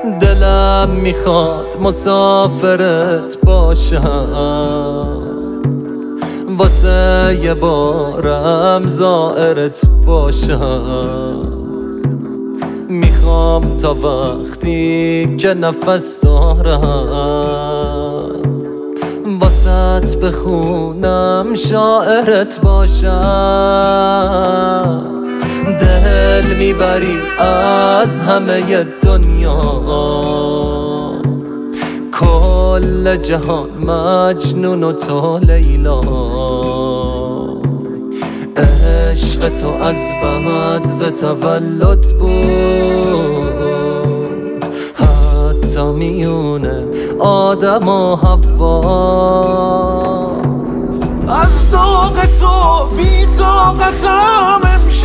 دلم میخواد مسافرت باشم، واسه یه بارم زائرت باشم. میخوام تا وقتی که نفس دارم واسط بخونم شاعرت باشم. دل میبری از همه دنیا، کل جهان مجنون و تو لیلا. عشق تو از بدو تولد بود، حتی میونه آدم و حوا. از داغ تو بی طاقتم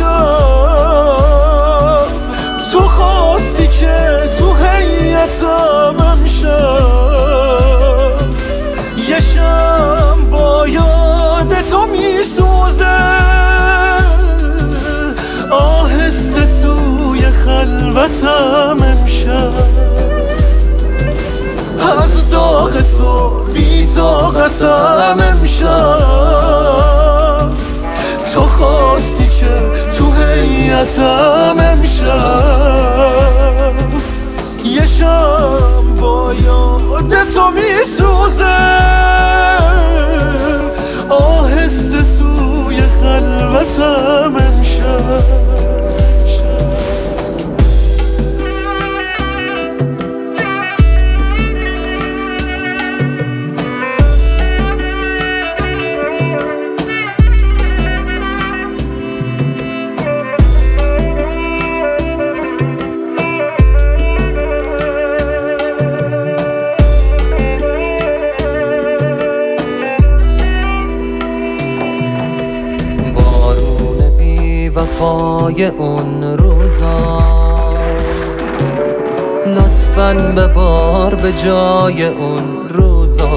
امشب، تو خواستی که تو هیئتم امشب. یه شم با یاد تو میسوزه، آهسته توی خلوتم امشب. از داغ تو بی طاقتم امشب، تو خواستی که تو هیئتم امشب. یه شم با یاد تو میسوزه، آهسته توی خلوتم امشب. وفای اون روزا لطفاً ببار به جای اون روزا.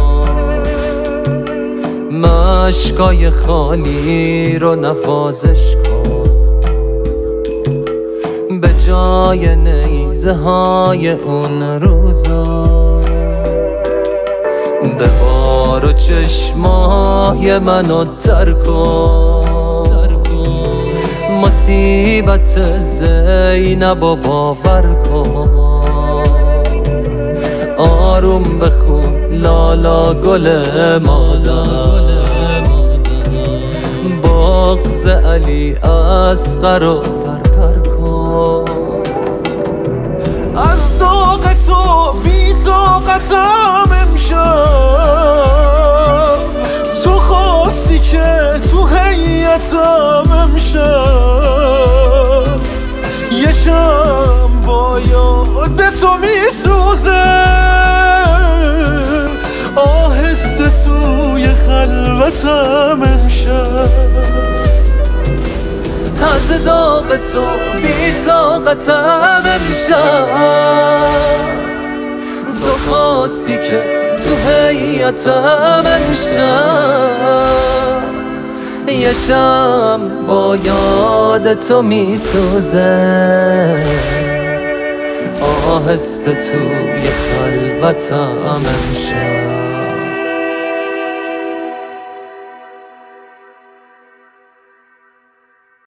مشکای خالی رو نوازش کن، به جای نیزه های اون روزا. ببار و چشمای منو تر کن، مصیبت زینب و باور کن. آروم بخون لالا گل مادر، بغض علی اصغر رو پرپر کن. از داغ تو بی طاقتم امشب، تو خواستی که تو هیئتم امشب. یه شم با یاد تو میسوزه، آهسته توی خلوتم امشب. از داغ تو بی طاقتم امشب، تو خواستی که تو هیئتم امشب. یه شم با یاد تو میسوزه، آهسته توی خلوتم امشب.